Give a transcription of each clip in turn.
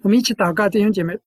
我们一起祷告，弟兄姐妹。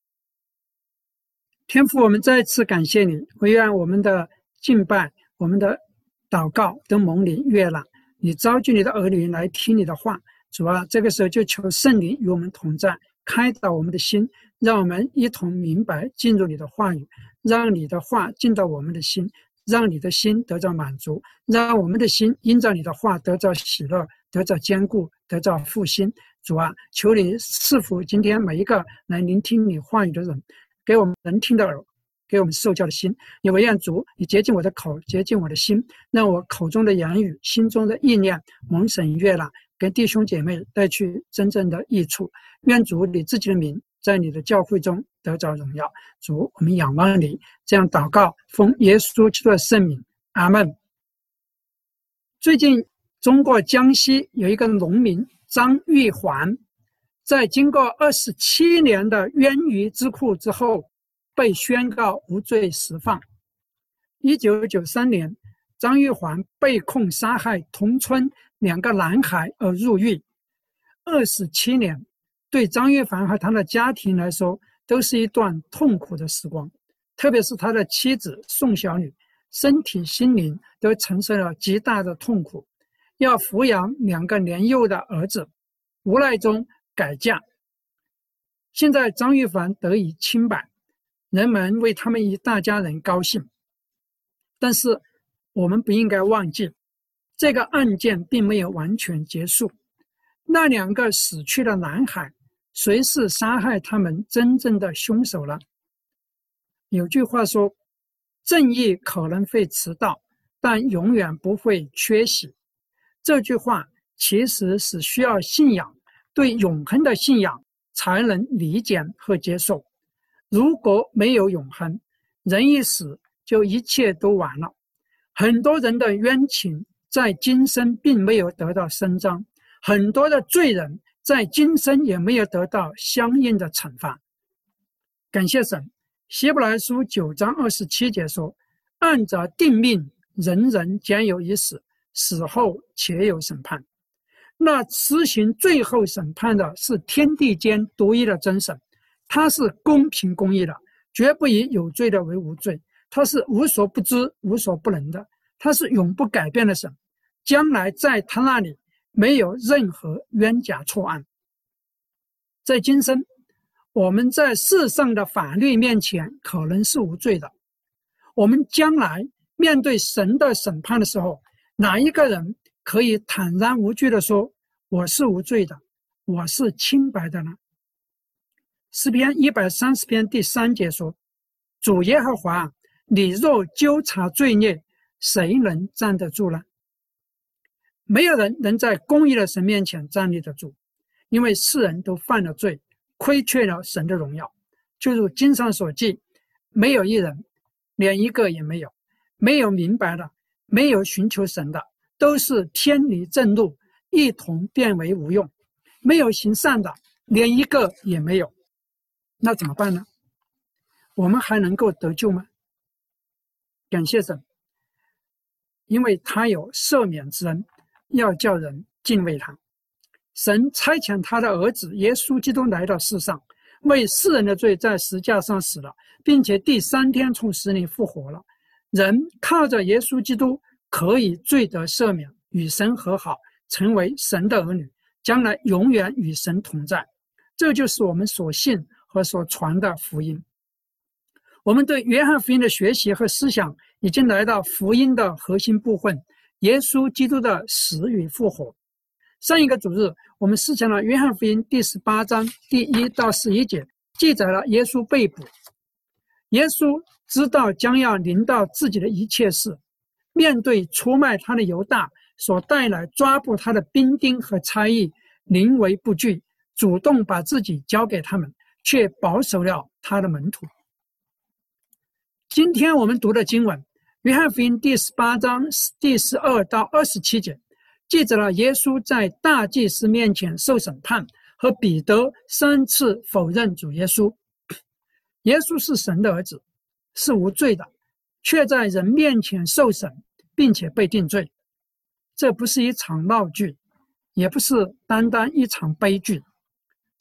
天父，我们再次感谢你，惟愿我们的敬拜，我们的祷告都蒙你悦纳。你召集你的儿女来听你的话，主啊，这个时候就求圣灵与我们同在，开导我们的心，让我们一同明白进入你的话语，让你的话进到我们的心，让你的心得到满足，让我们的心因着你的话得到喜乐，得到坚固，得到复兴。主啊，求你赐福今天每一个来聆听你话语的人，给我们能听的耳，给我们受教的心。也惟愿主，你洁净我的口，洁净我的心，让我口中的言语，心中的意念蒙神悦纳，给弟兄姐妹带去真正的益处。愿主你自己的名在你的教会中得着荣耀。主，我们仰望你，这样祷告，奉耶稣基督的圣名，阿们。最近中国江西有一个农民张玉环，在经过27年的冤狱之苦之后，被宣告无罪释放。1993年，张玉环被控杀害同村2个男孩而入狱。27年，对张玉环和他的家庭来说，都是一段痛苦的时光，特别是他的妻子宋小女，身体心灵都承受了极大的痛苦，要抚养2个年幼的儿子，无奈中改嫁。现在张玉环得以清白，人们为他们一大家人高兴。但是我们不应该忘记，这个案件并没有完全结束。那2个死去的男孩，谁是杀害他们真正的凶手呢？有句话说，正义可能会迟到，但永远不会缺席。这句话其实是需要信仰，对永恒的信仰才能理解和接受。如果没有永恒，人一死就一切都完了。很多人的冤情在今生并没有得到伸张，很多的罪人在今生也没有得到相应的惩罚。感谢神，希伯来书9章27节说，按着定命，人人皆有一死，死后且有审判。那实行最后审判的是天地间独一的真神，他是公平公义的，绝不以有罪的为无罪，他是无所不知无所不能的，他是永不改变的神，将来在他那里没有任何冤假错案。在今生，我们在世上的法律面前可能是无罪的，我们将来面对神的审判的时候，哪一个人可以坦然无惧地说，我是无罪的，我是清白的呢？诗篇130篇第3节说，主耶和华，你若纠察罪孽，谁能站得住呢？没有人能在公义的神面前站立得住，因为世人都犯了罪，亏缺了神的荣耀。就如经上所记，没有一人，连一个也没有，没有明白的，没有寻求神的，都是偏离正路，一同变为无用，没有行善的，连一个也没有。那怎么办呢？我们还能够得救吗？感谢神，因为他有赦免之恩，要叫人敬畏他。神差遣他的儿子耶稣基督来到世上，为世人的罪在十字架上死了，并且第3天从死里复活了。人靠着耶稣基督可以罪得赦免，与神和好，成为神的儿女，将来永远与神同在。这就是我们所信和所传的福音。我们对约翰福音的学习和思想已经来到福音的核心部分，耶稣基督的死与复活。上一个主日，我们思想了约翰福音第18章第1到11节，记载了耶稣被捕。耶稣知道将要临到自己的一切事，面对出卖他的犹大所带来抓捕他的兵丁和差役，临危不惧，主动把自己交给他们，却保守了他的门徒。今天我们读的经文，约翰福音第18章第12到27节，记载了耶稣在大祭司面前受审判，和彼得3次否认主耶稣。耶稣是神的儿子，是无罪的，却在人面前受审，并且被定罪。这不是一场闹剧，也不是单单一场悲剧，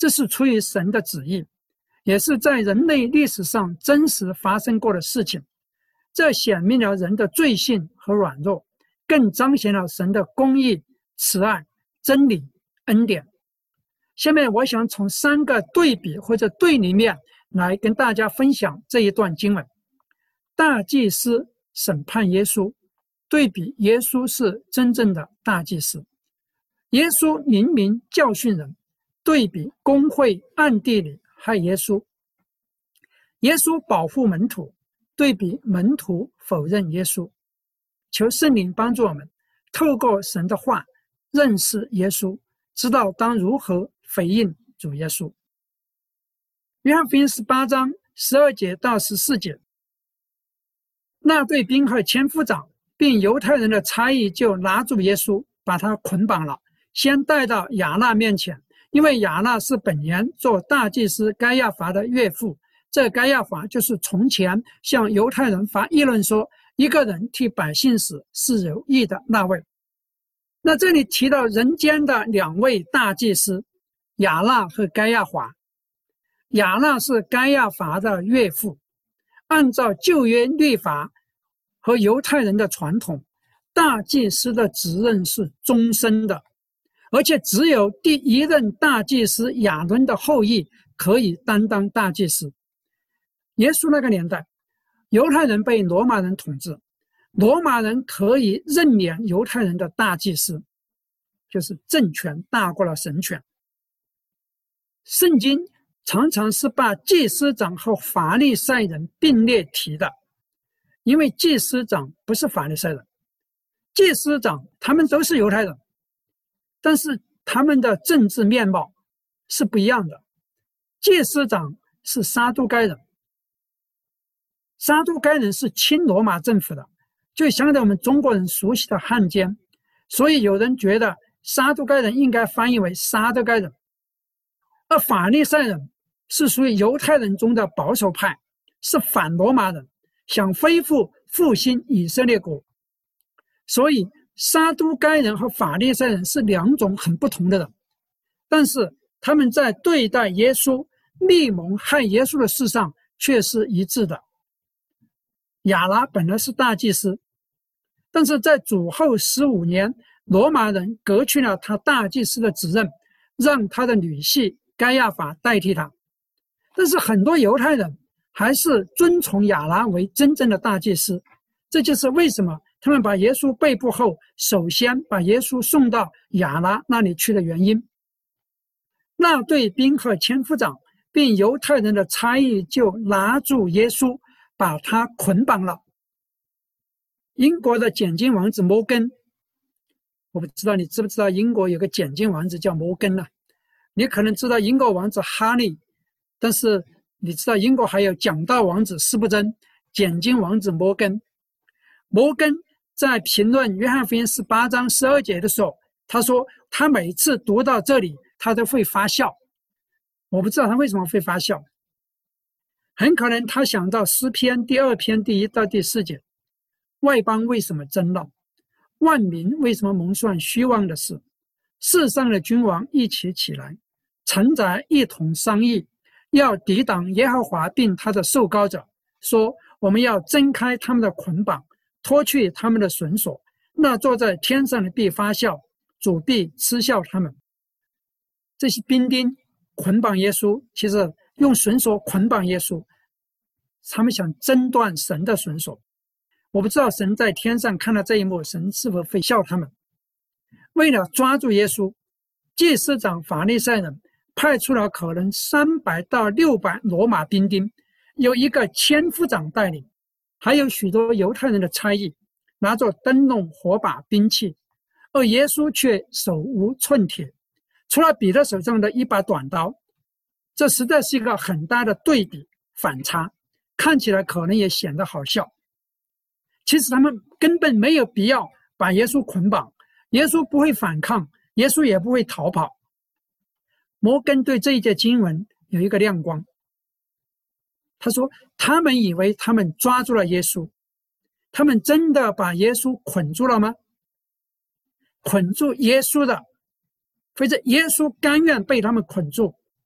这是出于神的旨意，也是在人类历史上真实发生过的事情。这显明了人的罪性和软弱，更彰显了神的公义、慈爱、真理、恩典。下面我想从3个对比或者对立面来跟大家分享这一段经文。大祭司审判耶稣，对比耶稣是真正的大祭司。耶稣明明教训人，对比公会暗地里害耶稣。耶稣保护门徒，对比门徒否认耶稣。求圣灵帮助我们，透过神的话认识耶稣，知道当如何回应主耶稣。约翰福音18章12节到14节，那对宾和千夫长并犹太人的差役就拿住耶稣，把他捆绑了，先带到亚那面前，因为亚那是本年做大祭司该亚法的岳父。这该亚法就是从前向犹太人发议论说一个人替百姓死是有益的那位。那这里提到人间的2位大祭司，亚那和该亚法。亚那是该亚法的岳父，按照旧约律法和犹太人的传统，大祭司的职任是终身的，而且只有第1任大祭司亚伦的后裔可以担当大祭司。耶稣那个年代，犹太人被罗马人统治，罗马人可以任免犹太人的大祭司，就是政权大过了神权。圣经常常是把祭司长和法利赛人并列提的，因为祭司长不是法利赛人，祭司长他们都是犹太人，但是他们的政治面貌是不一样的。祭司长是撒都该人，撒都该人是亲罗马政府的，就相当于我们中国人熟悉的汉奸，所以有人觉得撒都该人应该翻译为撒都该人。而法利赛人是属于犹太人中的保守派，是反罗马人，想恢复复兴以色列国。所以撒都该人和法利赛人是2种很不同的人，但是他们在对待耶稣、密谋害耶稣的事上却是一致的。亚那本来是大祭司，但是在主后15年，罗马人革去了他大祭司的职任，让他的女婿该亚法代替他。但是很多犹太人还是尊崇亚那为真正的大祭司，这就是为什么他们把耶稣被捕后，首先把耶稣送到亚那那里去的原因。那对宾和千夫长并犹太人的差役就拿住耶稣，把他捆绑了。英国的检金王子摩根，我不知道你知不知道英国有个检金王子叫摩根呢？你可能知道英国王子哈利，但是你知道英国还有讲道王子司布真、检金王子摩根。摩根在评论约翰福音18章12节的时候，他说他每次读到这里他都会发笑。我不知道他为什么会发笑，很可能他想到诗篇第2篇第1到第4节，外邦为什么争闹，万民为什么蒙算虚妄的事，世上的君王一起起来，臣宰一同商议，要抵挡耶和华并他的受膏者，说我们要挣开他们的捆绑，脱去他们的绳索，那坐在天上的必发笑，主必嗤笑他们。这些兵丁捆绑耶稣，其实用绳索捆绑耶稣，他们想挣断神的绳索。我不知道神在天上看到这一幕，神是否会笑他们。为了抓住耶稣，祭司长法利赛人派出了可能300到600罗马兵丁，有一个千夫长带领，还有许多犹太人的差役，拿着灯笼、火把、兵器，而耶稣却手无寸铁，除了彼得手上的一把短刀。这实在是一个很大的对比反差，看起来可能也显得好笑。其实他们根本没有必要把耶稣捆绑，耶稣不会反抗，耶稣也不会逃跑。摩根对这一节经文有一个亮光，他说他们以为他们抓住了耶稣，他们真的把耶稣捆住了吗？捆住耶稣的，或者耶稣甘愿被他们捆住，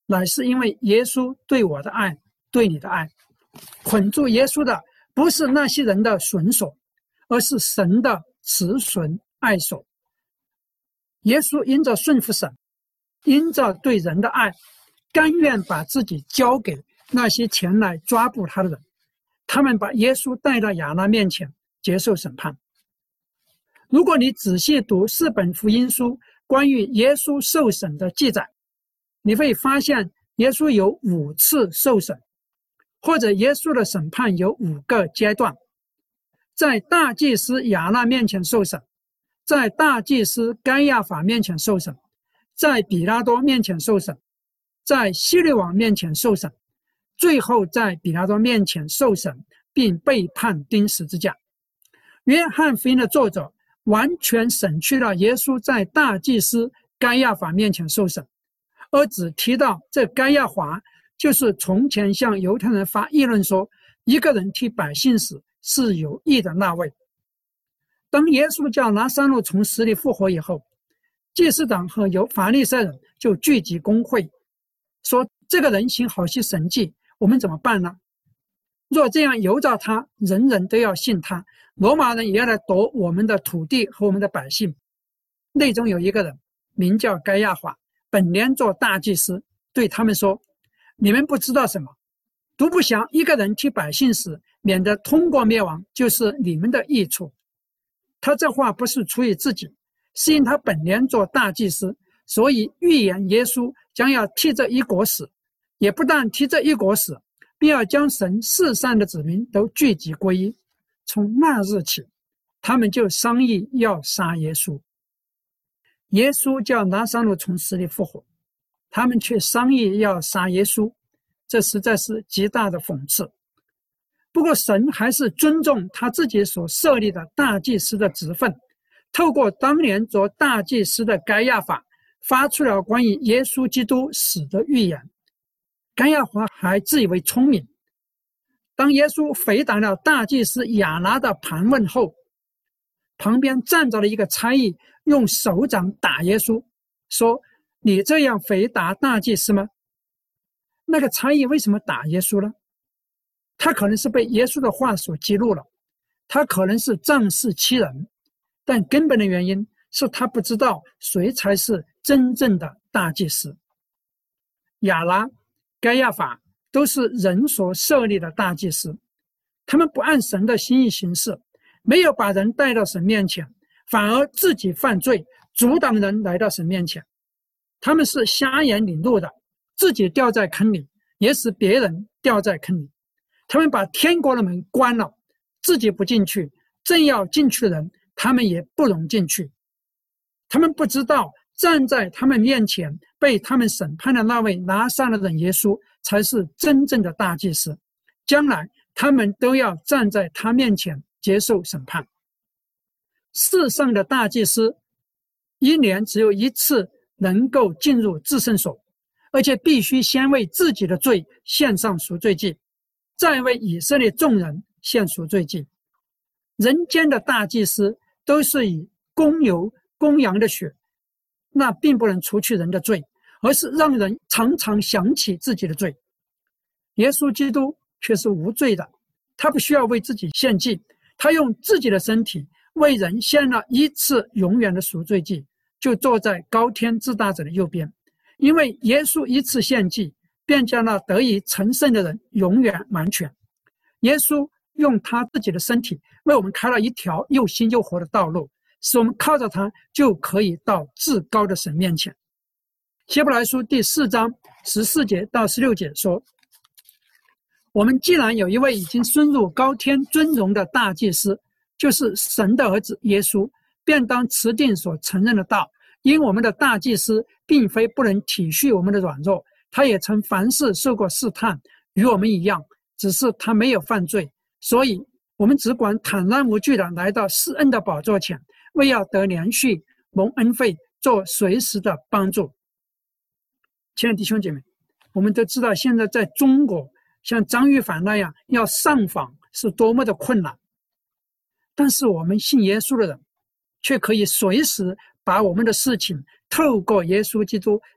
乃是因为耶稣对我的爱，对你的爱。捆住耶稣的不是那些人的绳索，而是神的慈绳爱手。耶稣因着顺服神，因着对人的爱，甘愿把自己交给那些前来抓捕他的人。他们把耶稣带到亚那面前接受审判。如果你仔细读4本福音书关于耶稣受审的记载，你会发现耶稣有5次受审，或者耶稣的审判有5个阶段。在大祭司亚那面前受审，在大祭司该亚法面前受审，在比拉多面前受审，在希律王面前受审，最后在比拉多面前受审并被判钉十字架。约翰福音的作者完全省去了耶稣在大祭司该亚法面前受审，而只提到这该亚法就是从前向犹太人发议论说一个人替百姓死是有益的那位。当耶稣叫拿撒路从死里复活以后，祭司长和法利赛人就聚集公会，说这个人行好些神迹，我们怎么办呢？若这样由着他，人人都要信他，罗马人也要来夺我们的土地和我们的百姓。内中有一个人名叫该亚法，本年做大祭司，对他们说，你们不知道什么，独不想一个人替百姓死，免得通过灭亡就是你们的益处。他这话不是出于自己，是因他本年做大祭司，所以预言耶稣将要替这一国死，也不但替这一国死，并要将神世上的子民都聚集归一。从那日起，他们就商议要杀耶稣。耶稣叫拿撒路从死里复活，他们却商议要杀耶稣，这实在是极大的讽刺。不过神还是尊重他自己所设立的大祭司的职分，透过当年做大祭司的该亚法发出了关于耶稣基督死的预言。该亚法还自以为聪明，当耶稣回答了大祭司亚拿的盘问后，旁边站着了一个差役，用手掌打耶稣，说，你这样回答大祭司吗？那个差役为什么打耶稣呢？他可能是被耶稣的话所激怒了，他可能是仗势欺人，但根本的原因是他不知道谁才是真正的大祭司。亚拿、该亚法都是人所设立的大祭司，他们不按神的心意行事，没有把人带到神面前，反而自己犯罪，阻挡人来到神面前。他们是瞎眼领路的，自己掉在坑里，也使别人掉在坑里。他们把天国的门关了，自己不进去，正要进去的人，他们也不容进去。他们不知道站在他们面前被他们审判的那位拿撒勒人耶稣才是真正的大祭司，将来他们都要站在他面前接受审判。世上的大祭司一年只有一次能够进入至圣所，而且必须先为自己的罪献上赎罪祭，再为以色列众人献赎罪祭。人间的大祭司都是以公牛、公羊的血，那并不能除去人的罪，而是让人常常想起自己的罪。耶稣基督却是无罪的，他不需要为自己献祭，他用自己的身体为人献了一次永远的赎罪祭，就坐在高天至大者的右边。因为耶稣一次献祭，便将那得以成圣的人永远完全。耶稣用他自己的身体为我们开了一条又新又活的道路，使我们靠着他就可以到至高的神面前。希伯来书第4章14节到16节说，我们既然有一位已经升入高天尊荣的大祭司，就是神的儿子耶稣，便当持定所承认的道。因我们的大祭司并非不能体恤我们的软弱，他也曾凡事受过试探，与我们一样，只是他没有犯罪。所以我们只管坦然无惧地来到施恩的宝座前，为要得连续蒙恩惠，做随时的帮助。亲爱的弟兄姐妹，我们都知道现在在中国像张玉凡那样要上访是多么的困难，但是我们信耶稣的人却可以随时把我们的事情透过耶稣基督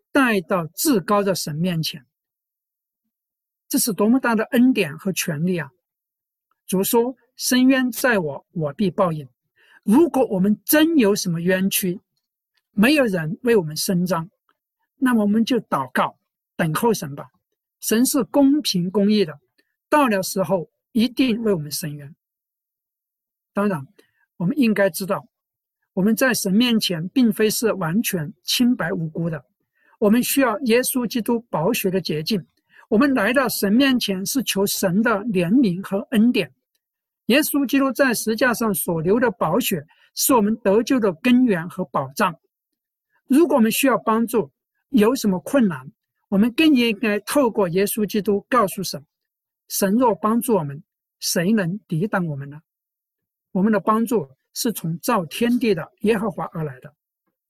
带到至高的神面前。这是多么大的恩典和权利啊！主说：伸冤在我，我必报应。如果我们真有什么冤屈，没有人为我们伸张，那么我们就祷告，等候神吧。神是公平公义的，到了时候一定为我们伸冤。当然，我们应该知道，我们在神面前并非是完全清白无辜的，我们需要耶稣基督宝血的洁净。我们来到神面前是求神的怜悯和恩典。耶稣基督在十字架上所流的宝血是我们得救的根源和保障。如果我们需要帮助，有什么困难，我们更应该透过耶稣基督告诉神，神若帮助我们，谁能抵挡我们呢？我们的帮助是从造天地的耶和华而来的。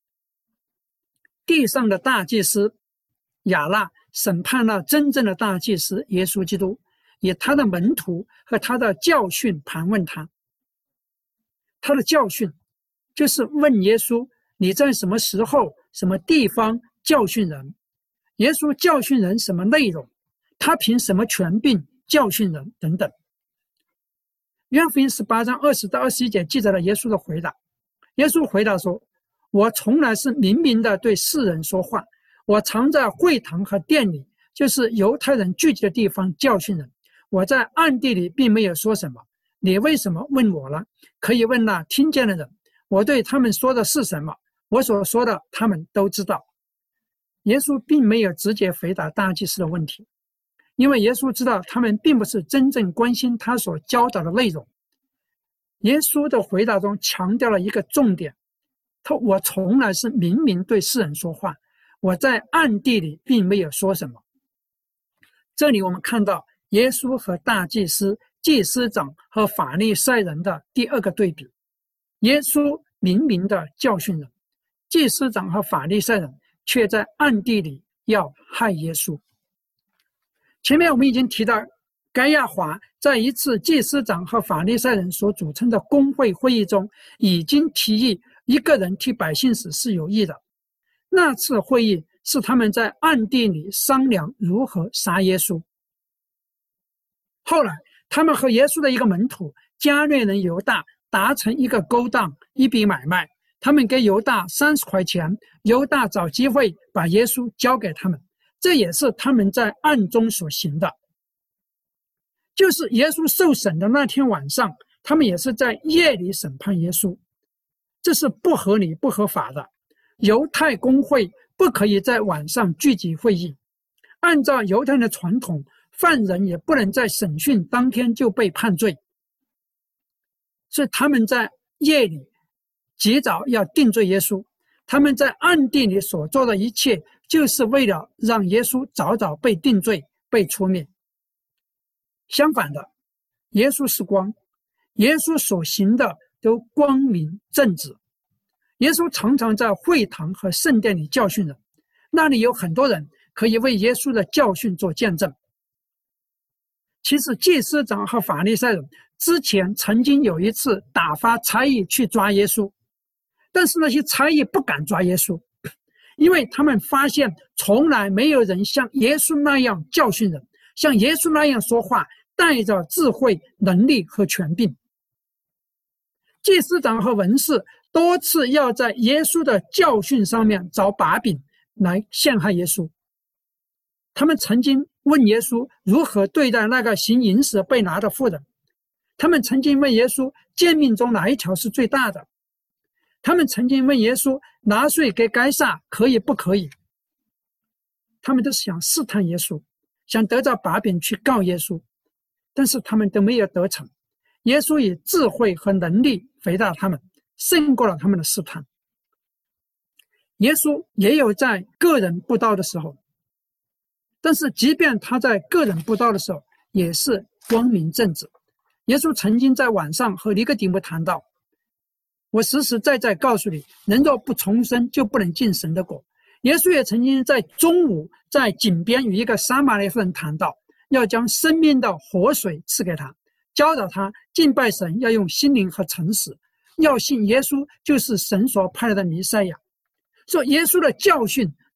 地上的大祭司亚那审判了真正的大祭司耶稣基督，以他的门徒和他的教训盘问他。他的教训就是问耶稣，你在什么时候、什么地方教训人？耶稣教训人什么内容？他凭什么权柄教训人？等等。约翰福音18章20到21节记载了耶稣的回答。耶稣回答说：我从来是明明的对世人说话，我常在会堂和殿里，就是犹太人聚集的地方教训人。我在暗地里并没有说什么，你为什么问我呢？可以问那听见的人，我对他们说的是什么？我所说的他们都知道。耶稣并没有直接回答大祭司的问题，因为耶稣知道他们并不是真正关心他所教导的内容。耶稣的回答中强调了一个重点，我从来是明明对世人说话，我在暗地里并没有说什么。这里我们看到耶稣和大祭司、祭司长和法利赛人的第二个对比。耶稣明明的教训人，祭司长和法利赛人却在暗地里要害耶稣。前面我们已经提到，该亚华在一次祭司长和法利赛人所组成的公会会议中，已经提议一个人替百姓死是有益的。那次会议是他们在暗地里商量如何杀耶稣。后来他们和耶稣的一个门徒加略人犹大达成一个勾当，一笔买卖，他们给犹大30块钱，犹大找机会把耶稣交给他们，这也是他们在暗中所行的。就是耶稣受审的那天晚上，他们也是在夜里审判耶稣，这是不合理不合法的。犹太公会不可以在晚上聚集会议，按照犹太人的传统，犯人也不能在审讯当天就被判罪，所以他们在夜里及早要定罪耶稣。他们在暗地里所做的一切，就是为了让耶稣早早被定罪、被出灭。相反的，耶稣是光，耶稣所行的都光明正直。耶稣常常在会堂和圣殿里教训人，那里有很多人可以为耶稣的教训做见证。其实祭司长和法利赛人之前曾经有一次打发差役去抓耶稣，但是那些差役不敢抓耶稣，因为他们发现从来没有人像耶稣那样教训人，像耶稣那样说话，带着智慧、能力和权柄。祭司长和文士多次要在耶稣的教训上面找把柄来陷害耶稣。他们曾经问耶稣如何对待那个行淫时被拿的妇人，他们曾经问耶稣诫命中哪一条是最大的，他们曾经问耶稣拿税给该撒可以不可以。他们都是想试探耶稣，想得到把柄去告耶稣，但是他们都没有得逞。耶稣以智慧和能力回答他们，胜过了他们的试探。耶稣也有在个人布道的时候，但是即便他在个人布道的时候，也是光明正直。耶稣曾经在晚上和尼哥底母谈到，我实实在在告诉你，人若不重生，就不能进神的国。耶稣也曾经在中午在井边与一个撒玛利亚妇人谈到，要将生命的活水赐给他，教导他敬拜神要用心灵和诚实，要信耶稣就是神所派来的弥赛亚。所以耶稣的教训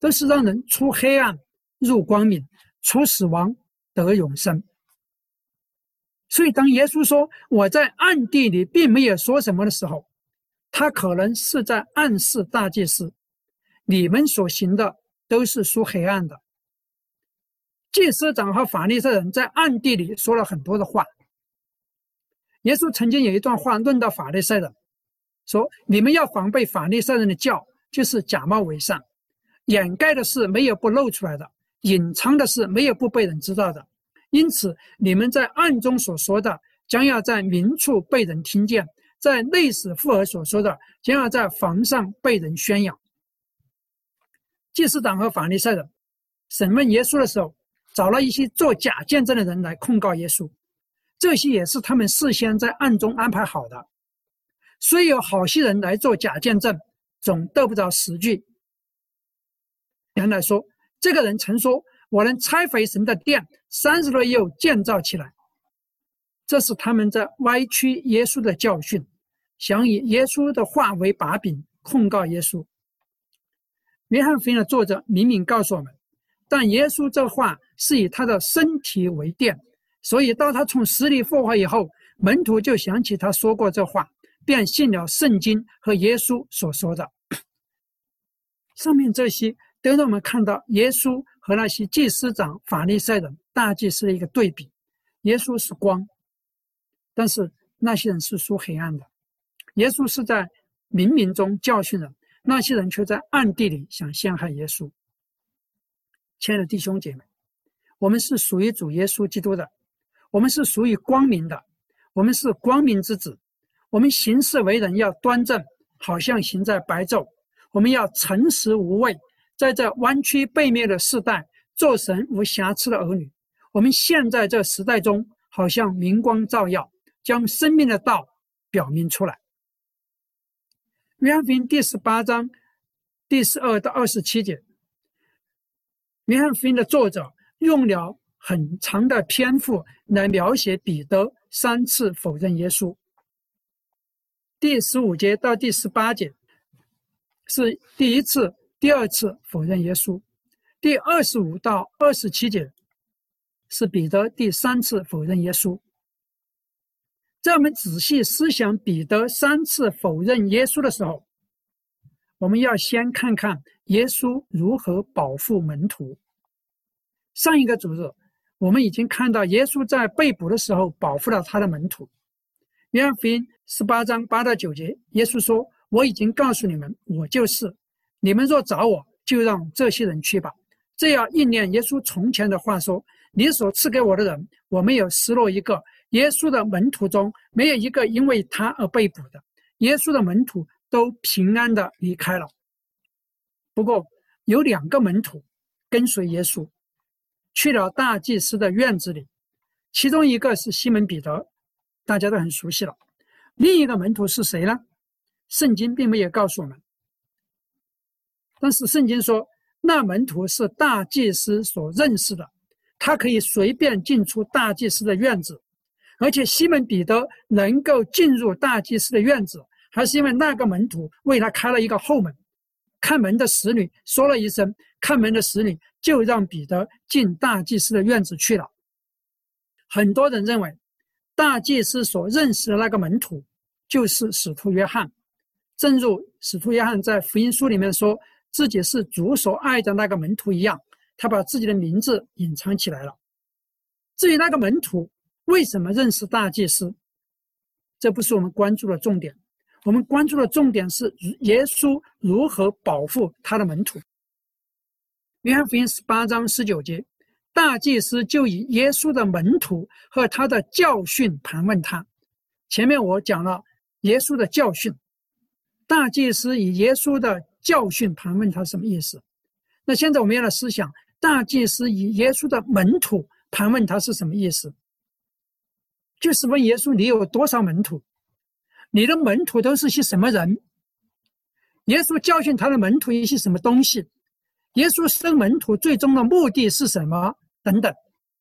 都是让人出黑暗入光明，出死亡得永生。所以当耶稣说我在暗地里并没有说什么的时候，他可能是在暗示大祭司，你们所行的都是属黑暗的。祭司长和法利赛人在暗地里说了很多的话。耶稣曾经有一段话论到法利赛人，说你们要防备法利赛人的教，就是假冒伪善，掩盖的事没有不露出来的，隐藏的事没有不被人知道的。因此你们在暗中所说的，将要在明处被人听见，在内室附耳所说的，将要在房上被人宣扬。祭司长和法利赛人审问耶稣的时候，找了一些做假见证的人来控告耶稣，这些也是他们事先在暗中安排好的。虽有好些人来做假见证，总得不着实据。原来说，这个人曾说，我能拆毁神的殿，30日又建造起来。这是他们在歪曲耶稣的教训，想以耶稣的话为把柄控告耶稣。约翰福音的作者明明告诉我们，但耶稣这话是以他的身体为殿，所以到他从死里复活以后，门徒就想起他说过这话，便信了圣经和耶稣所说的。上面这些都让我们看到耶稣和那些祭司长、法利赛人、大祭司的一个对比。耶稣是光，但是那些人是属黑暗的。耶稣是在明明中教训人，那些人却在暗地里想陷害耶稣。亲爱的弟兄姐妹，我们是属于主耶稣基督的，我们是属于光明的，我们是光明之子。我们行事为人要端正，好像行在白昼。我们要诚实无畏，在这弯曲背面的世代，做神无瑕疵的儿女。我们现在这时代中，好像明光照耀，将生命的道表明出来。约翰福音第18章第12到27节，约翰福音的作者用了很长的篇幅来描写彼得3次否认耶稣。第15节到第18节是第1次、第2次否认耶稣，第25到27节是彼得第3次否认耶稣。在我们仔细思想彼得3次否认耶稣的时候，我们要先看看耶稣如何保护门徒。上一个主日我们已经看到耶稣在被捕的时候保护了他的门徒。约翰福音18章8到9节，耶稣说，我已经告诉你们，我就是，你们若找我，就让这些人去吧。这样应验耶稣从前的话说，你所赐给我的人，我没有失落一个。耶稣的门徒中没有一个因为他而被捕的，耶稣的门徒都平安的离开了。不过有2个门徒跟随耶稣去了大祭司的院子里，其中一个是西门彼得，大家都很熟悉了。另一个门徒是谁呢？圣经并没有告诉我们，但是圣经说那门徒是大祭司所认识的，他可以随便进出大祭司的院子。而且西门彼得能够进入大祭司的院子，还是因为那个门徒为他开了一个后门。看门的使女说了一声，看门的使女就让彼得进大祭司的院子去了。很多人认为大祭司所认识的那个门徒就是使徒约翰，正如使徒约翰在福音书里面说自己是主所爱的那个门徒一样，他把自己的名字隐藏起来了。至于那个门徒为什么认识大祭司，这不是我们关注的重点。我们关注的重点是耶稣如何保护他的门徒。约翰福音18章19节，大祭司就以耶稣的门徒和他的教训盘问他。前面我讲了耶稣的教训，大祭司以耶稣的教训盘问他什么意思？那现在我们要来思想，大祭司以耶稣的门徒盘问他是什么意思？就是问耶稣，你有多少门徒？你的门徒都是些什么人？耶稣教训他的门徒一些什么东西？耶稣生门徒最终的目的是什么？等等。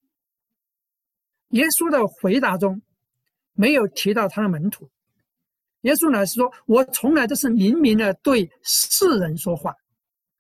耶稣的回答中没有提到他的门徒。耶稣乃是说，我从来都是明明的对世人说话。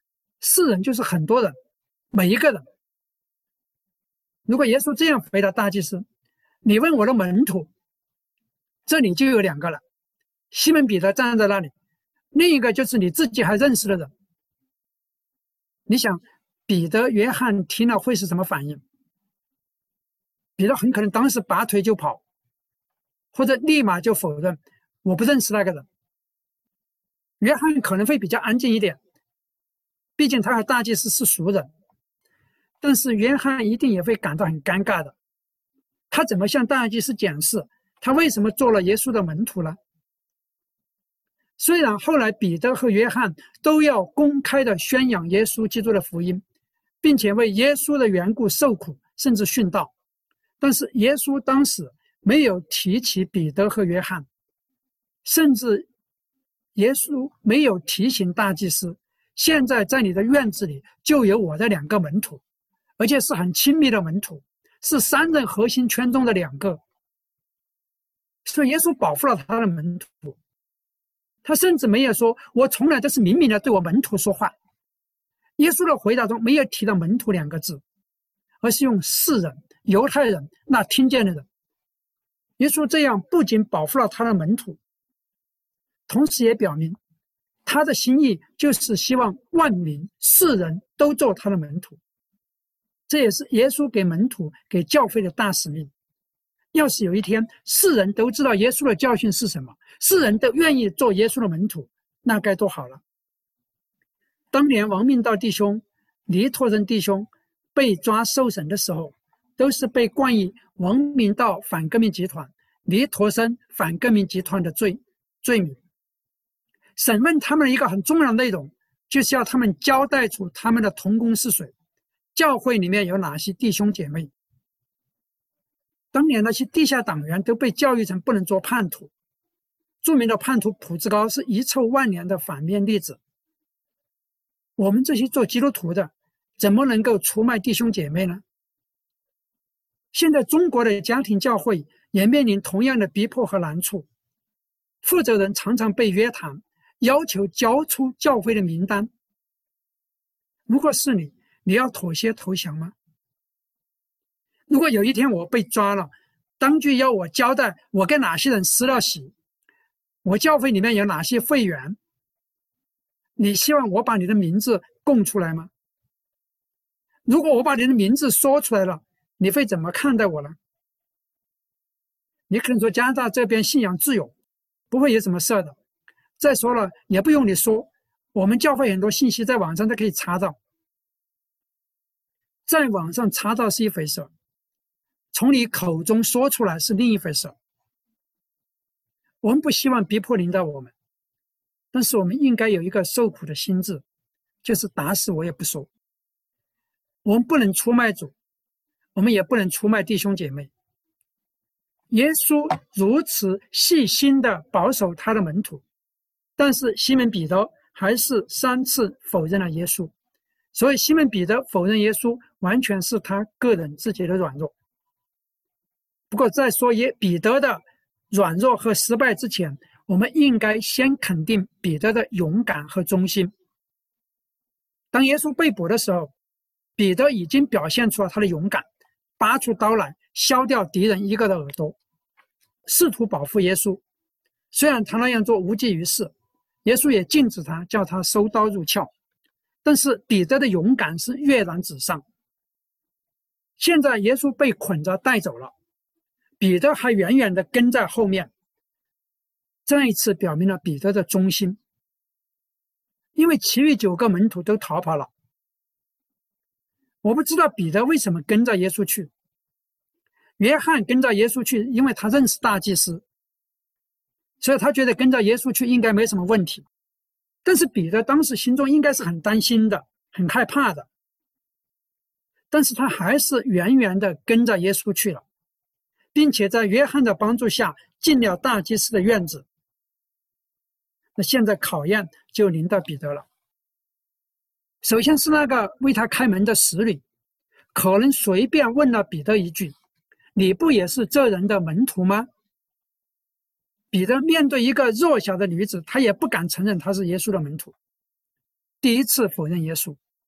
世人就是很多人，每一个人。如果耶稣这样回答大祭司，你问我的门徒，这里就有2个了，西门彼得站在那里，另一个就是你自己还认识的人。你想彼得、约翰听了会是什么反应？彼得很可能当时拔腿就跑，或者立马就否认，我不认识那个人。约翰可能会比较安静一点，毕竟他和大祭司是熟人，但是约翰一定也会感到很尴尬的。他怎么向大祭司解释他为什么做了耶稣的门徒呢？虽然后来彼得和约翰都要公开的宣扬耶稣基督的福音，并且为耶稣的缘故受苦，甚至殉道，但是耶稣当时没有提起彼得和约翰，甚至耶稣没有提醒大祭司，现在在你的院子里就有我的2个门徒，而且是很亲密的门徒，是3人核心圈中的2个。所以耶稣保护了他的门徒，他甚至没有说我从来都是明明的对我门徒说话。耶稣的回答中没有提到门徒2个字，而是用世人、犹太人，那听见的人。耶稣这样不仅保护了他的门徒，同时也表明他的心意就是希望万民世人都做他的门徒。这也是耶稣给门徒、给教会的大使命。要是有一天世人都知道耶稣的教训是什么，世人都愿意做耶稣的门徒，那该多好了。当年王明道弟兄、尼托人弟兄被抓受审的时候，都是被冠以王明道反革命集团、尼托生反革命集团的罪名。审问他们的一个很重要的内容，就是要他们交代出他们的同工是谁，教会里面有哪些弟兄姐妹。当年那些地下党员都被教育成不能做叛徒，著名的叛徒朴志高是遗臭万年的反面例子。我们这些做基督徒的，怎么能够出卖弟兄姐妹呢？现在中国的家庭教会也面临同样的逼迫和难处，负责人常常被约谈，要求交出教会的名单。如果是你，你要妥协投降吗？如果有一天我被抓了，当局要我交代我跟哪些人施了洗，我教会里面有哪些会员，你希望我把你的名字供出来吗？如果我把你的名字说出来了，你会怎么看待我呢？你可能说加拿大这边信仰自由，不会有什么事的。再说了，也不用你说，我们教会很多信息在网上都可以查到。在网上查到是一回事，从你口中说出来是另一回事。我们不希望逼迫临到我们，但是我们应该有一个受苦的心志，就是打死我也不说。我们不能出卖主，我们也不能出卖弟兄姐妹。耶稣如此细心地保守他的门徒，但是西门彼得还是3次否认了耶稣。所以西门彼得否认耶稣完全是他个人自己的软弱。不过在说彼得的软弱和失败之前，我们应该先肯定彼得的勇敢和忠心。当耶稣被捕的时候，彼得已经表现出了他的勇敢，拔出刀来削掉敌人1个的耳朵，试图保护耶稣。虽然他那样做无济于事，耶稣也禁止他，叫他收刀入鞘，但是彼得的勇敢是跃然纸上。现在耶稣被捆着带走了，彼得还远远地跟在后面，再一次表明了彼得的忠心。因为其余9个门徒都逃跑了。我不知道彼得为什么跟着耶稣去。约翰跟着耶稣去，因为他认识大祭司，所以他觉得跟着耶稣去应该没什么问题。但是彼得当时心中应该是很担心的，很害怕的，但是他还是远远地跟着耶稣去了，并且在约翰的帮助下进了大祭司的院子。那现在考验就临到彼得了。首先是那个为他开门的使女，可能随便问了彼得一句：你不也是这人的门徒吗？彼得面对一个弱小的女子，他也不敢承认他是耶稣的门徒，第一次否认耶稣。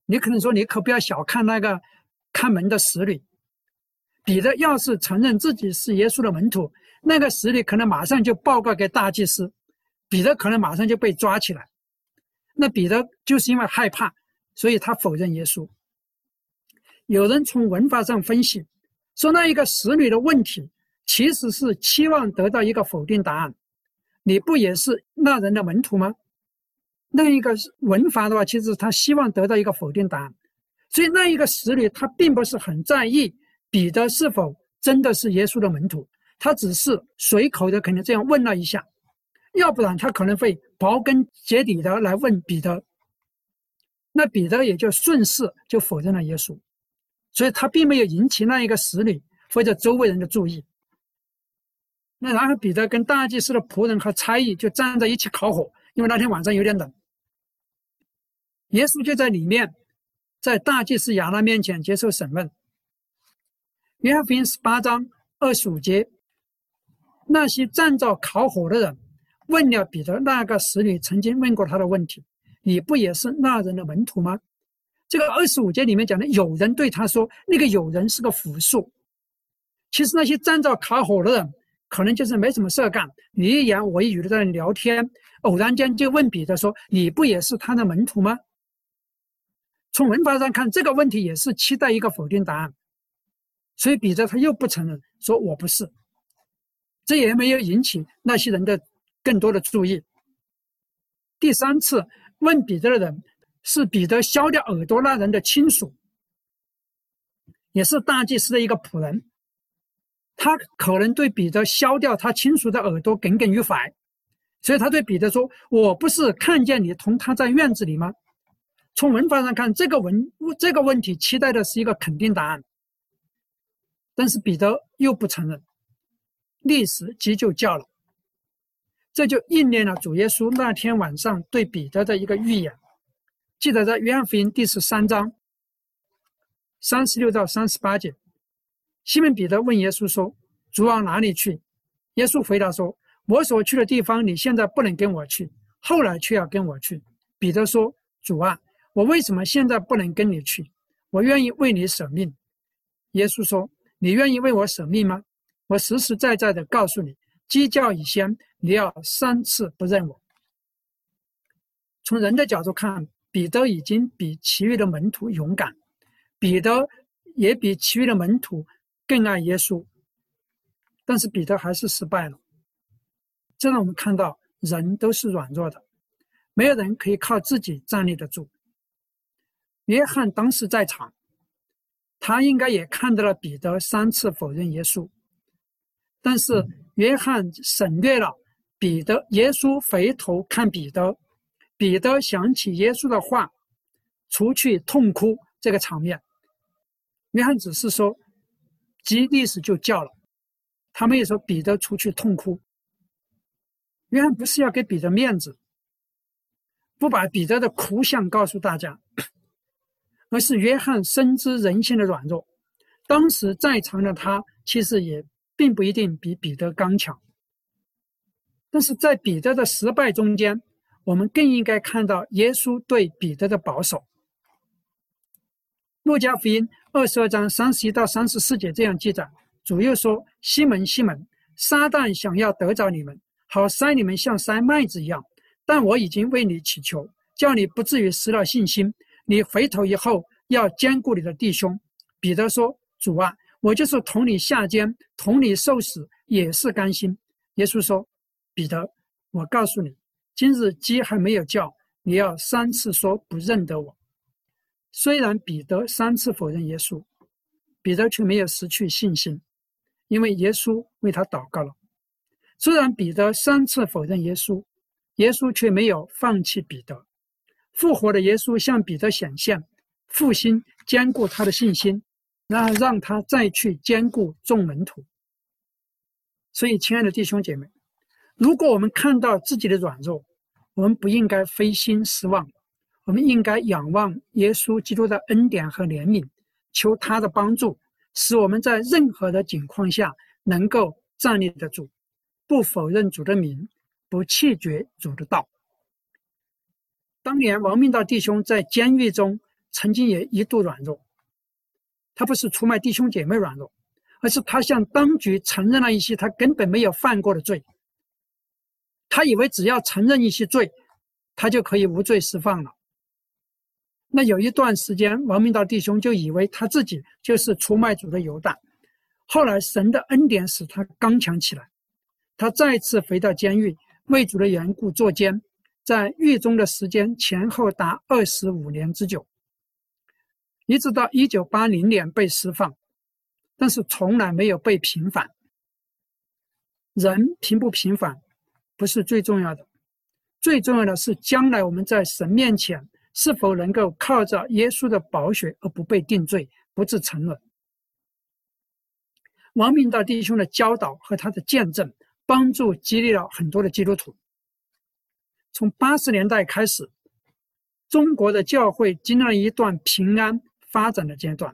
你可能说，你可不要小看那个看门的使女。彼得要是承认自己是耶稣的门徒，那个使女可能马上就报告给大祭司，彼得可能马上就被抓起来。那彼得就是因为害怕，所以他否认耶稣。有人从文法上分析，说那一个使女的问题其实是期望得到一个否定答案，你不也是那人的门徒吗？那一个文法的话，其实他希望得到一个否定答案，所以那一个使女他并不是很在意彼得是否真的是耶稣的门徒，他只是随口的可能这样问了一下，要不然他可能会刨根结底的来问彼得，那彼得也就顺势就否认了耶稣，所以他并没有引起那一个使女或者周围人的注意。那然后彼得跟大祭司的仆人和差役就站在一起烤火，因为那天晚上有点冷。耶稣就在里面，在大祭司亚那面前接受审问。约翰福音18章25节，那些站着烤火的人问了彼得那个使女曾经问过他的问题，你不也是那人的门徒吗？这个25节里面讲的有人对他说，那个有人是个复数，其实那些站着烤火的人可能就是没什么事干，你一言我一语的在那聊天，偶然间就问彼得说，你不也是他的门徒吗？从文法上看，这个问题也是期待一个否定答案，所以彼得他又不承认，说我不是，这也没有引起那些人的更多的注意。第三次问彼得的人是彼得削掉耳朵那人的亲属，也是大祭司的一个仆人，他可能对彼得削掉他亲属的耳朵耿耿于怀，所以他对彼得说，我不是看见你同他在院子里吗？从文法上看，这个问题期待的是一个肯定答案，但是彼得又不承认，历史急就叫了，这就应验了主耶稣那天晚上对彼得的一个预言。记得在约翰福音第13章36到38节，西门彼得问耶稣说，主往哪里去？耶稣回答说，我所去的地方你现在不能跟我去，后来却要跟我去。彼得说，主啊，我为什么现在不能跟你去？我愿意为你舍命。耶稣说，你愿意为我舍命吗？我实实在在的告诉你，鸡叫以先，你要3次不认我。从人的角度看，彼得已经比其余的门徒勇敢，彼得也比其余的门徒更爱耶稣，但是彼得还是失败了。这让我们看到人都是软弱的，没有人可以靠自己站立得住。约翰当时在场，他应该也看到了彼得3次否认耶稣，但是约翰省略了耶稣回头看彼得，彼得想起耶稣的话，除去痛哭这个场面。约翰只是说历史就叫了，他们也说彼得除去痛哭。约翰不是要给彼得面子，不把彼得的哭相告诉大家，而是约翰深知人性的软弱，当时在场的他其实也并不一定比彼得刚强，但是在彼得的失败中间，我们更应该看到耶稣对彼得的保守。路加福音22章31到34节这样记载，主又说，西门西门，撒旦想要得着你们，好筛你们像筛麦子一样，但我已经为你祈求，叫你不至于失了信心，你回头以后要兼顾你的弟兄。彼得说，主啊，我就是同你下监，同你受死，也是甘心。耶稣说，彼得，我告诉你，今日鸡还没有叫，你要3次说不认得我。虽然彼得3次否认耶稣，彼得却没有失去信心，因为耶稣为他祷告了。虽然彼得3次否认耶稣，耶稣却没有放弃彼得。复活的耶稣向彼得显现，复兴坚固他的信心，然后让他再去兼顾众门徒。所以亲爱的弟兄姐妹，如果我们看到自己的软弱，我们不应该灰心失望，我们应该仰望耶稣基督的恩典和怜悯，求他的帮助，使我们在任何的境况下能够站立得住，不否认主的名，不弃绝主的道。当年王明道弟兄在监狱中曾经也一度软弱，他不是出卖弟兄姐妹软弱，而是他向当局承认了一些他根本没有犯过的罪。他以为只要承认一些罪，他就可以无罪释放了。那有一段时间，王明道弟兄就以为他自己就是出卖主的犹大。后来神的恩典使他刚强起来，他再次回到监狱，为主的缘故坐监，在狱中的时间前后达25年之久，一直到1980年被释放，但是从来没有被平反。人平不平反不是最重要的，最重要的是将来我们在神面前是否能够靠着耶稣的宝血而不被定罪，不致沉沦。王明道弟兄的教导和他的见证帮助激励了很多的基督徒。从80年代开始，中国的教会经历了一段平安发展的阶段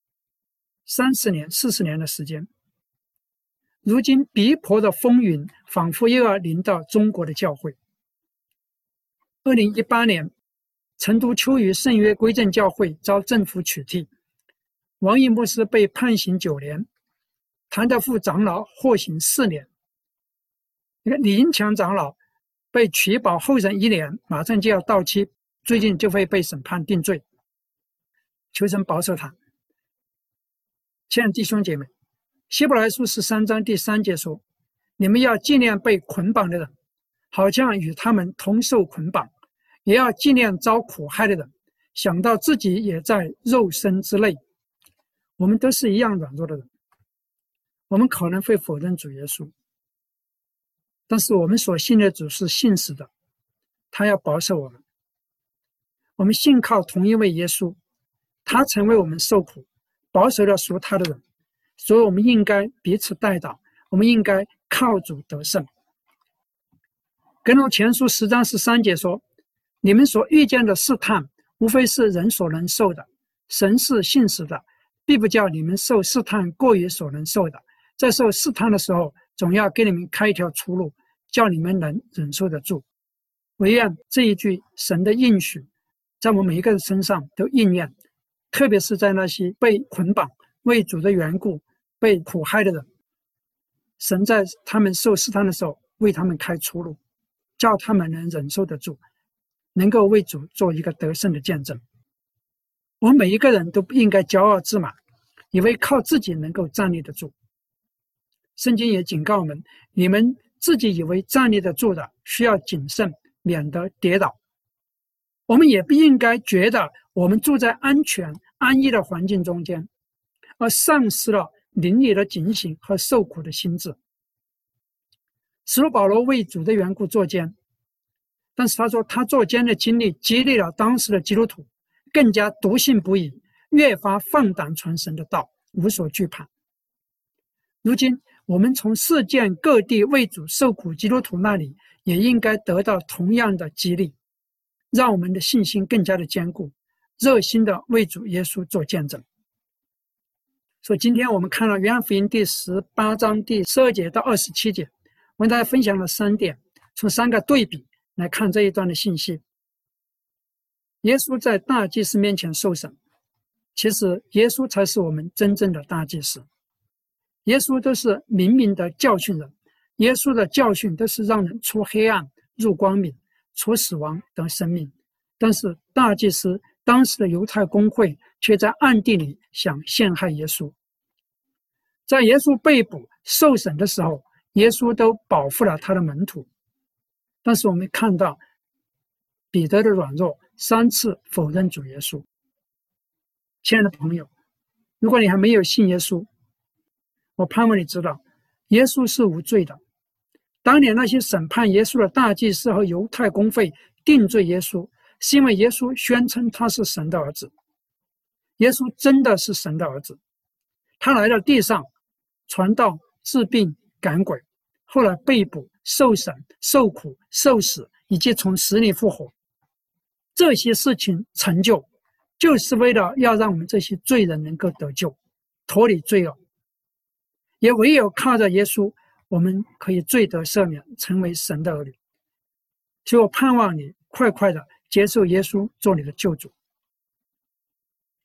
，30年、40年的时间。如今逼迫的风云仿佛又要临到中国的教会。2018年，成都秋余圣约归正教会遭政府取缔，王毅牧师被判刑9年，谭德富长老获刑4年，李英强长老被取保候审1年，马上就要到期，最近就会被审判定罪，求神保守他。亲爱的弟兄姐妹，希伯来书13章第3节说，你们要纪念被捆绑的人，好像与他们同受捆绑，也要纪念遭苦害的人，想到自己也在肉身之内。我们都是一样软弱的人，我们可能会否认主耶稣，但是我们所信的主是信实的，他要保守我们。我们信靠同一位耶稣，他曾为我们受苦，保守了属他的人，所以我们应该彼此代祷，我们应该靠主得胜。格罗前书10章13节说，你们所遇见的试探，无非是人所能受的，神是信实的，必不叫你们受试探过于所能受的，在受试探的时候，总要给你们开一条出路，叫你们能忍受得住。唯愿这一句神的应许在我们每一个人身上都应验，特别是在那些被捆绑为主的缘故被苦害的人，神在他们受试探的时候为他们开出路，叫他们能忍受得住，能够为主做一个得胜的见证。我们每一个人都不应该骄傲自满，以为靠自己能够站立得住。圣经也警告我们，你们自己以为站立得住的，需要谨慎，免得跌倒。我们也不应该觉得我们住在安全安逸的环境中间，而丧失了邻里的警醒和受苦的心智。使徒保罗为主的缘故坐监，但是他说他坐监的经历激励了当时的基督徒，更加笃信不疑，越发放胆传神的道，无所惧怕。如今我们从世界各地为主受苦基督徒那里也应该得到同样的激励，让我们的信心更加的坚固，热心的为主耶稣做见证。所以今天我们看了约翰福音第18章第12节到27节，我跟大家分享了3点，从3个对比来看这一段的信息。耶稣在大祭司面前受审，其实耶稣才是我们真正的大祭司。耶稣都是明明的教训人，耶稣的教训都是让人出黑暗入光明，出死亡得生命。但是大祭司当时的犹太公会却在暗地里想陷害耶稣。在耶稣被捕受审的时候，耶稣都保护了他的门徒，但是我们看到彼得的软弱，3次否认主耶稣。亲爱的朋友，如果你还没有信耶稣，我盼望你知道耶稣是无罪的。当年那些审判耶稣的大祭司和犹太公会定罪耶稣，是因为耶稣宣称他是神的儿子。耶稣真的是神的儿子，他来到地上传道治病赶鬼，后来被捕受审受苦受死，以及从死里复活。这些事情成就，就是为了要让我们这些罪人能够得救，脱离罪恶。也唯有靠着耶稣，我们可以罪得赦免，成为神的儿女。所以我盼望你快快的接受耶稣做你的救主。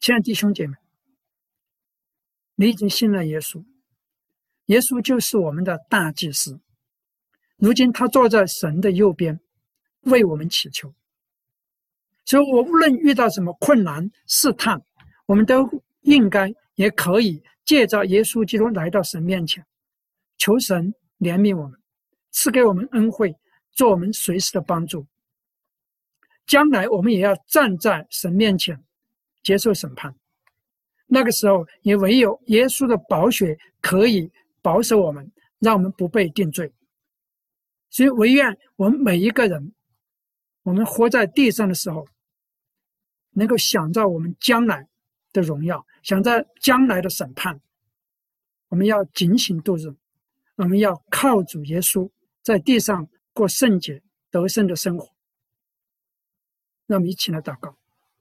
亲爱的弟兄姐妹，你已经信了耶稣，耶稣就是我们的大祭司，如今他坐在神的右边，为我们祈求。所以我无论遇到什么困难试探，我们都应该也可以借着耶稣基督来到神面前，求神怜悯我们，赐给我们恩惠，做我们随时的帮助。将来我们也要站在神面前接受审判，那个时候也唯有耶稣的宝血可以保守我们，让我们不被定罪。所以唯愿我们每一个人，我们活在地上的时候，能够想到我们将来的荣耀，想在将来的审判，我们要警醒度日，我们要靠主耶稣在地上过圣洁得胜的生活。让我们一起来祷告。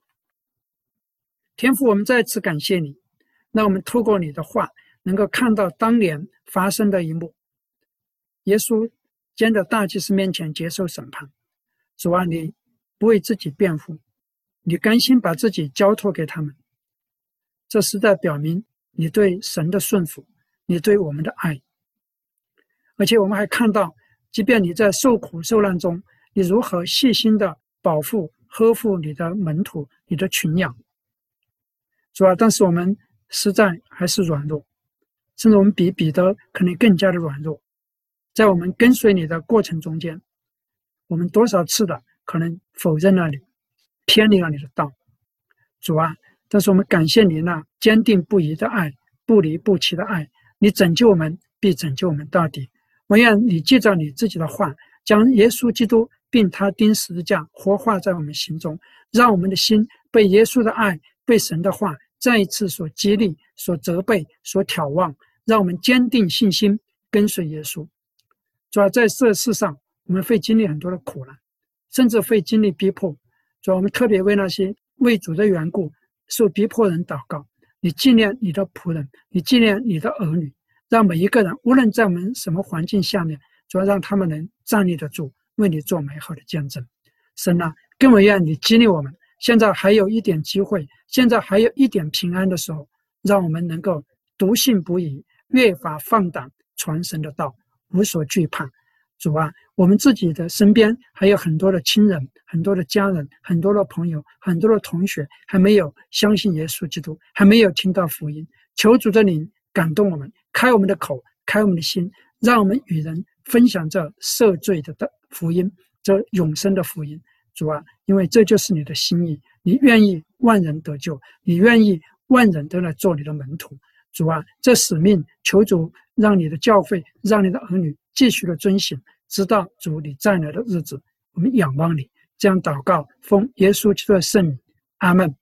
天父，我们再次感谢你，让我们透过你的话能够看到当年发生的一幕。耶稣见到大祭司面前接受审判，主啊，你不为自己辩护，你甘心把自己交托给他们，这实在表明你对神的顺服，你对我们的爱。而且我们还看到，即便你在受苦受难中，你如何细心的保护呵护你的门徒，你的群羊。主啊，但是我们实在还是软弱，甚至我们比彼得可能更加的软弱。在我们跟随你的过程中间，我们多少次的可能否认了你，偏离了你的道。主啊，但是我们感谢你那坚定不移的爱，不离不弃的爱，你拯救我们必拯救我们到底。我愿你记着你自己的话，将耶稣基督并他钉十字架活化在我们心中，让我们的心被耶稣的爱，被神的话再一次所激励，所责备，所眺望，让我们坚定信心，跟随耶稣。主要在这世上，我们会经历很多的苦难，甚至会经历逼迫。主要我们特别为那些为主的缘故受逼迫人祷告，你纪念你的仆人，你纪念你的儿女，让每一个人无论在我们什么环境下面，主要让他们能站立得住，为你做美好的见证。神啊，更为愿你激励我们，现在还有一点机会，现在还有一点平安的时候，让我们能够笃信不疑，越发放胆传神的道，无所惧怕。主啊，我们自己的身边还有很多的亲人，很多的家人，很多的朋友，很多的同学还没有相信耶稣基督，还没有听到福音。求主的灵感动我们，开我们的口，开我们的心，让我们与人分享这赦罪的福音，这永生的福音。主啊，因为这就是你的心意，你愿意万人得救，你愿意万人都来做你的门徒。主啊，这使命求主让你的教会，让你的儿女继续的遵行，直到主你再来的日子。我们仰望你，这样祷告，奉耶稣基督的圣名，阿们。